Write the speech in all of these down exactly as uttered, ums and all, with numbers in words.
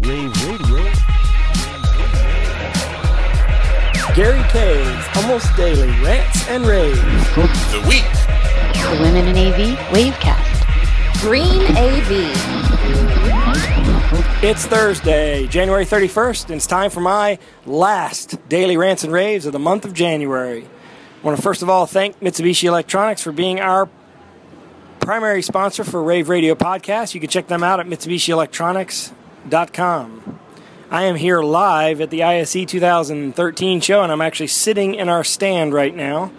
Rave Radio. Gary K's Almost Daily Rants and Raves. The Week. The Women in A V Wavecast. Green A V. It's Thursday, January thirty-first, and it's time for my last Daily Rants and Raves of the month of January. I want to first of all thank Mitsubishi Electronics for being our primary sponsor for Rave Radio Podcast. You can check them out at mitsubishi electronics dot com. I am here live at the I S E two thousand thirteen show, and I'm actually sitting in our stand right now.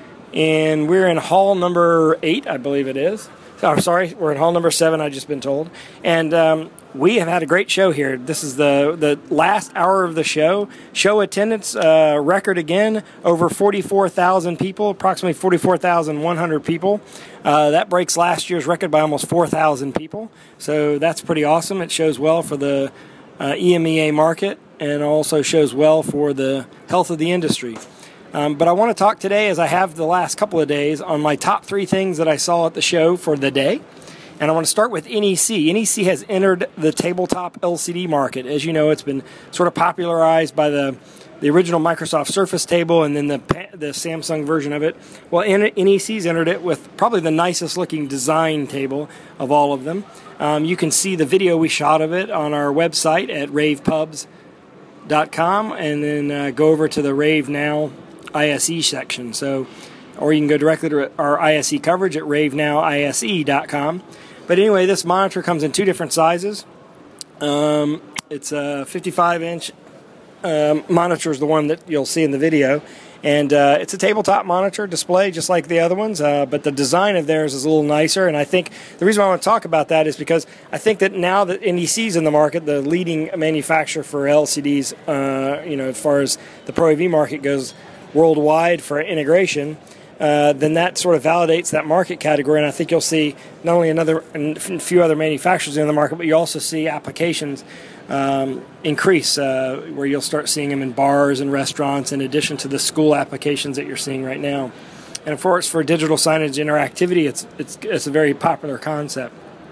And we're in hall number eight, I believe it is. Oh, I'm sorry, we're in hall number seven, I've just been told. And um, we have had a great show here. This is the, the last hour of the show. Show attendance uh, record again, over forty-four thousand people, approximately forty-four thousand one hundred people. Uh, that breaks last year's record by almost four thousand people. So that's pretty awesome. It shows well for the uh, E M E A market and also shows well for the health of the industry. Um, but I want to talk today, as I have the last couple of days, on my top three things that I saw at the show for the day. And I want to start with N E C. N E C has entered the tabletop L C D market. As you know, it's been sort of popularized by the the original Microsoft Surface table and then the the Samsung version of it. Well, N E C's entered it with probably the nicest looking design table of all of them. Um, you can see the video we shot of it on our website at rave pubs dot com, and then uh, go over to the Rave Now I S E section. So, or you can go directly to our I S E coverage at rave now I S E dot com. But anyway, this monitor comes in two different sizes. Um, it's a fifty-five inch um, monitor is the one that you'll see in the video. And uh, it's a tabletop monitor display just like the other ones, uh, but the design of theirs is a little nicer. And I think the reason why I want to talk about that is because I think that now that N E C's in the market, the leading manufacturer for L C Ds, uh, you know, as far as the Pro A V market goes worldwide for integration, uh, then that sort of validates that market category. And I think you'll see not only another and a few other manufacturers in the market, but you also see applications um, increase, uh, where you'll start seeing them in bars and restaurants, in addition to the school applications that you're seeing right now. And of course, for digital signage interactivity, it's it's it's a very popular concept.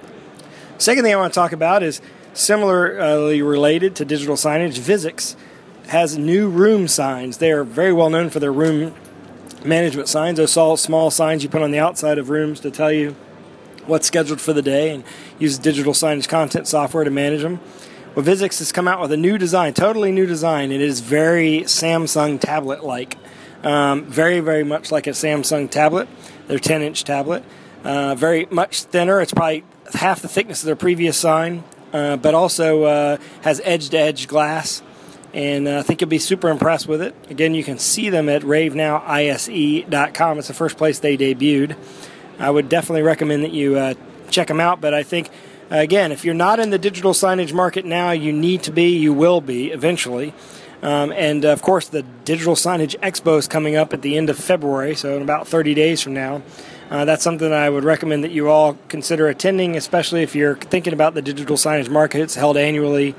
Second thing I want to talk about is similarly related to digital signage. Vuzix has new room signs. They are very well known for their room management signs. Those small, small signs you put on the outside of rooms to tell you what's scheduled for the day, and use digital signage content software to manage them. Well, Vuzix has come out with a new design, totally new design. It is very Samsung tablet-like. Um, very, very much like a Samsung tablet, their ten inch tablet. Uh, very much thinner. It's probably half the thickness of their previous sign, uh, but also uh, has edge-to-edge glass. And uh, I think you'll be super impressed with it. Again, you can see them at rave now I S E dot com. It's the first place they debuted. I would definitely recommend that you uh, check them out. But I think, uh, again, if you're not in the digital signage market now, you need to be. You will be eventually. Um, and, uh, of course, the Digital Signage Expo is coming up at the end of February, so in about thirty days from now. Uh, that's something that I would recommend that you all consider attending, especially if you're thinking about the digital signage market. It's held annually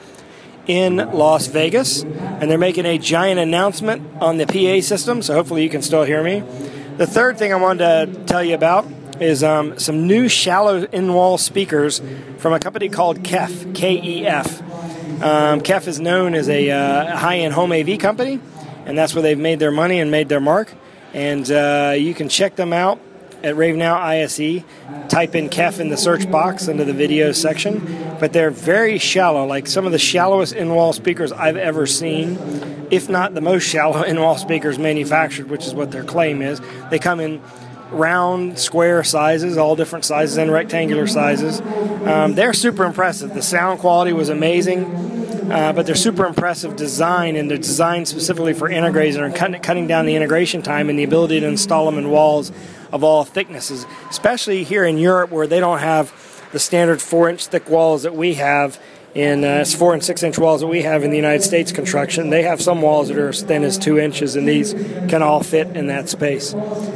in Las Vegas, and they're making a giant announcement on the P A system, so hopefully you can still hear me. The third thing I wanted to tell you about is um, some new shallow in-wall speakers from a company called K E F, K E F. Um, K E F is known as a uh, high-end home A V company, and that's where they've made their money and made their mark. And uh, you can check them out at Rave Now I S E. Type in K E F in the search box under the video section. But they're very shallow, like some of the shallowest in-wall speakers I've ever seen, if not the most shallow in-wall speakers manufactured, which is what their claim is. They come in round, square sizes, all different sizes, and rectangular sizes. Um, they're super impressive. The sound quality was amazing, uh, but they're super impressive design, and they're designed specifically for integrators and cutting, cutting down the integration time and the ability to install them in walls of all thicknesses, especially here in Europe where they don't have the standard four inch thick walls that we have in uh, four and six inch walls that we have in the United States construction. They have some walls that are as thin as two inches, and these can all fit in that space.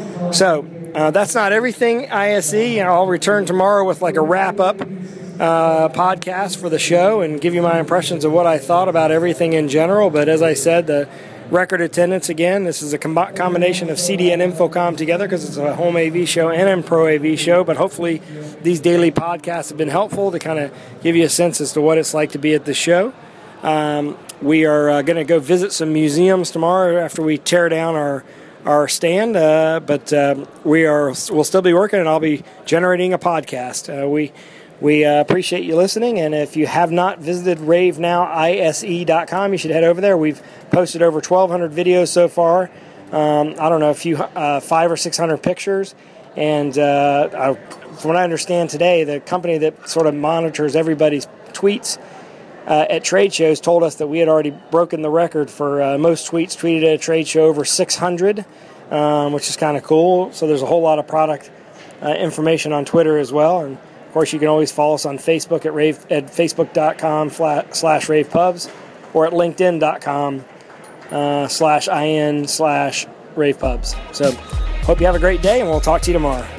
So uh, that's not everything I S E. I'll return tomorrow with like a wrap-up uh, podcast for the show and give you my impressions of what I thought about everything in general. But as I said, the record attendance again. This is a com- combination of C D and Infocom together because it's a home A V show and a Pro A V show. But hopefully these daily podcasts have been helpful to kind of give you a sense as to what it's like to be at the show. Um, we are uh, going to go visit some museums tomorrow after we tear down our our stand, uh, but um, we are we'll still be working, and I'll be generating a podcast. Uh, we we uh, appreciate you listening, and if you have not visited rave now ise dot com, you should head over there. We've posted over twelve hundred videos so far. Um, I don't know, a few uh, five or six hundred pictures, and uh, I, from what I understand today, the company that sort of monitors everybody's tweets Uh, at trade shows told us that we had already broken the record for uh, most tweets tweeted at a trade show, over six hundred, um, which is kind of cool. So there's a whole lot of product uh, information on Twitter as well. And, of course, you can always follow us on Facebook at, rave, at facebook.com slash ravepubs or at linkedin.com uh, slash in slash ravepubs. So hope you have a great day, and we'll talk to you tomorrow.